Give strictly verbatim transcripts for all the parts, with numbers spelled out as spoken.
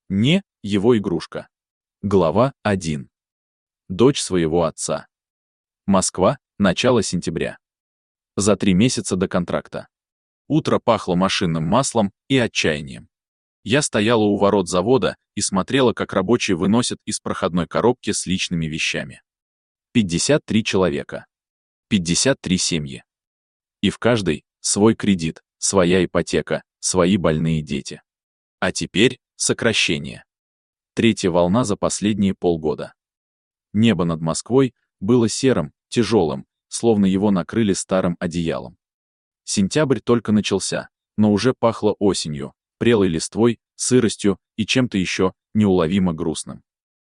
Не его игрушка. Глава один. Дочь своего отца. Москва, начало сентября. За три месяца до контракта. Утро пахло машинным маслом и отчаянием. Я стояла у ворот завода и смотрела, как рабочие выносят из проходной коробки с личными вещами. пятьдесят три человека. пятьдесят три семьи. И в каждой свой кредит, своя ипотека, свои больные дети. А теперь сокращение. Третья волна за последние полгода. Небо над Москвой было серым, тяжелым, словно его накрыли старым одеялом. Сентябрь только начался, но уже пахло осенью, прелой листвой, сыростью и чем-то еще неуловимо грустным.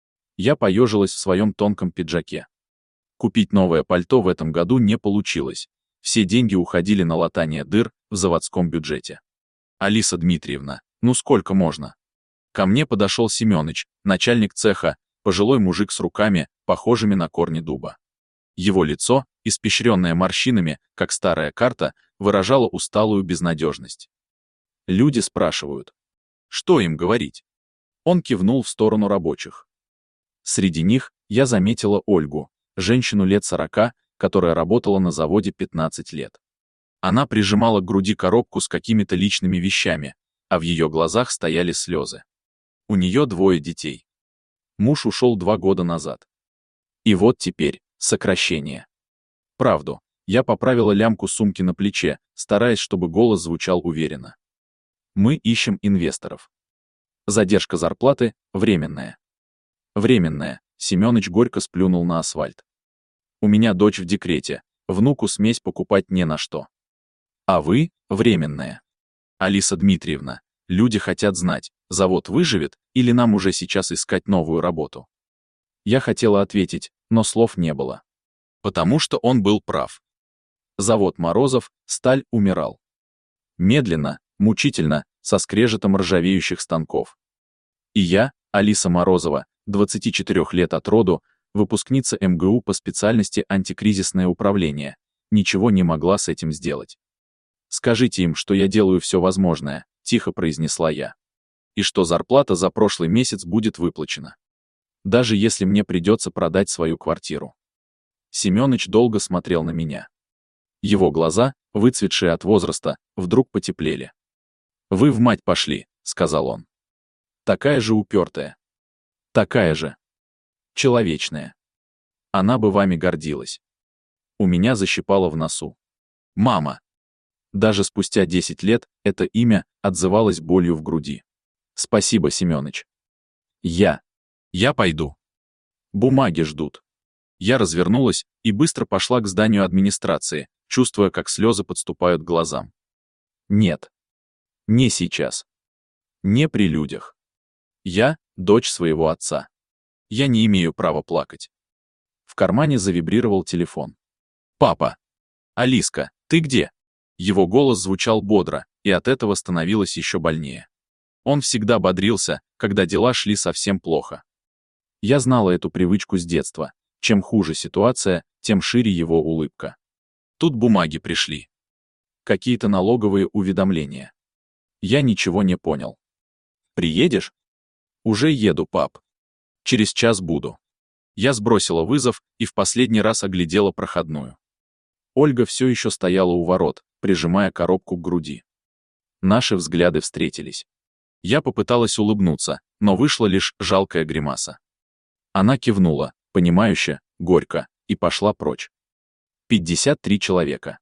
Я поежилась в своем тонком пиджаке. Купить новое пальто в этом году не получилось. Все деньги уходили на латание дыр в заводском бюджете. Алиса Дмитриевна, ну сколько можно? Ко мне подошел Семёныч, начальник цеха, пожилой мужик с руками, похожими на корни дуба. Его лицо, испещренное морщинами, как старая карта, выражало усталую безнадежность. Люди спрашивают, что им говорить? Он кивнул в сторону рабочих. Среди них я заметила Ольгу, женщину лет сорока, которая работала на заводе пятнадцать лет. Она прижимала к груди коробку с какими-то личными вещами, а в ее глазах стояли слезы. У нее двое детей. Муж ушел два года назад. И вот теперь сокращение. Правду, я поправила лямку сумки на плече, стараясь, чтобы голос звучал уверенно. Мы ищем инвесторов. Задержка зарплаты временная. Временная, Семёныч горько сплюнул на асфальт. У меня дочь в декрете, внуку смесь покупать не на что. А вы временная. Алиса Дмитриевна, люди хотят знать, завод выживет или нам уже сейчас искать новую работу. Я хотела ответить, но слов не было. Потому что он был прав. Завод Морозов, сталь умирал. Медленно, мучительно, со скрежетом ржавеющих станков. И я, Алиса Морозова, двадцати четырёх лет от роду, выпускница эм гэ у по специальности антикризисное управление, ничего не могла с этим сделать. «Скажите им, что я делаю все возможное», — тихо произнесла я. «И что зарплата за прошлый месяц будет выплачена. Даже если мне придется продать свою квартиру». Семёныч долго смотрел на меня. Его глаза, выцветшие от возраста, вдруг потеплели. «Вы в мать пошли», — сказал он. «Такая же упертая. Такая же. Человечная. Она бы вами гордилась». У меня защипало в носу. «Мама». Даже спустя десять лет это имя отзывалось болью в груди. «Спасибо, Семёныч. Я. Я пойду. Бумаги ждут». Я развернулась и быстро пошла к зданию администрации, чувствуя, как слезы подступают к глазам. Нет. Не сейчас. Не при людях. Я — дочь своего отца. Я не имею права плакать. В кармане завибрировал телефон. «Папа! Алиска, ты где?» Его голос звучал бодро, и от этого становилось еще больнее. Он всегда бодрился, когда дела шли совсем плохо. Я знала эту привычку с детства. Чем хуже ситуация, тем шире его улыбка. Тут бумаги пришли. Какие-то налоговые уведомления. Я ничего не понял. «Приедешь?» «Уже еду, пап. Через час буду». Я сбросила вызов и в последний раз оглядела проходную. Ольга все еще стояла у ворот, прижимая коробку к груди. Наши взгляды встретились. Я попыталась улыбнуться, но вышла лишь жалкая гримаса. Она кивнула, понимающе, горько, и пошла прочь. пятьдесят три человека.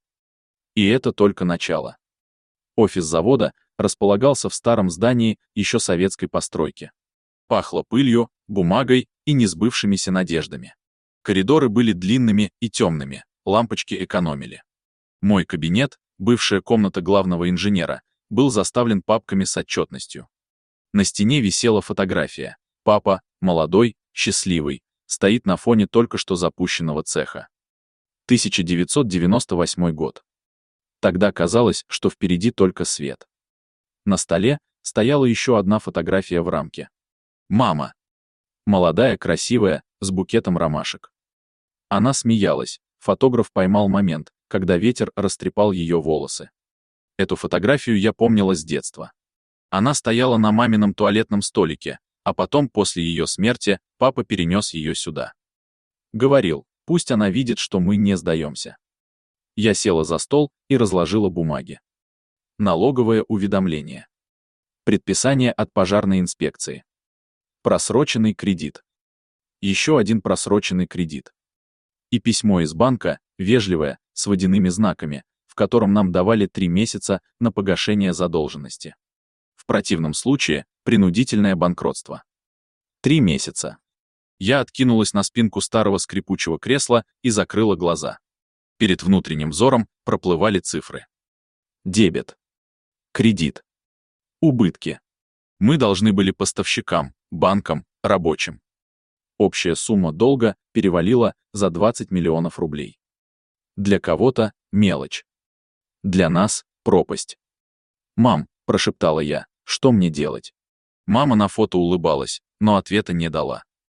И это только начало. Офис завода располагался в старом здании еще советской постройки. Пахло пылью, бумагой и несбывшимися надеждами. Коридоры были длинными и темными, лампочки экономили. Мой кабинет, бывшая комната главного инженера, был заставлен папками с отчетностью. На стене висела фотография. Папа, молодой, счастливый, стоит на фоне только что запущенного цеха. тысяча девятьсот девяносто восьмой год. Тогда казалось, что впереди только свет. На столе стояла еще одна фотография в рамке. Мама. Молодая, красивая, с букетом ромашек. Она смеялась. Фотограф поймал момент, когда ветер растрепал ее волосы. Эту фотографию я помнила с детства. Она стояла на мамином туалетном столике, А потом, после ее смерти, папа перенес ее сюда. Говорил, пусть она видит, что мы не сдаемся. Я села за стол и разложила бумаги. Налоговое уведомление. Предписание от пожарной инспекции. Просроченный кредит. Еще один просроченный кредит. И письмо из банка, вежливое, с водяными знаками, в котором нам давали три месяца на погашение задолженности. В противном случае — принудительное банкротство. Три месяца. Я откинулась на спинку старого скрипучего кресла и закрыла глаза. Перед внутренним взором проплывали цифры. Дебет. Кредит. Убытки. Мы должны были поставщикам, банкам, рабочим. Общая сумма долга перевалила за двадцать миллионов рублей. Для кого-то — мелочь. Для нас — пропасть. «Мам», — прошептала я, — «что мне делать?» Мама на фото улыбалась, но ответа не дала.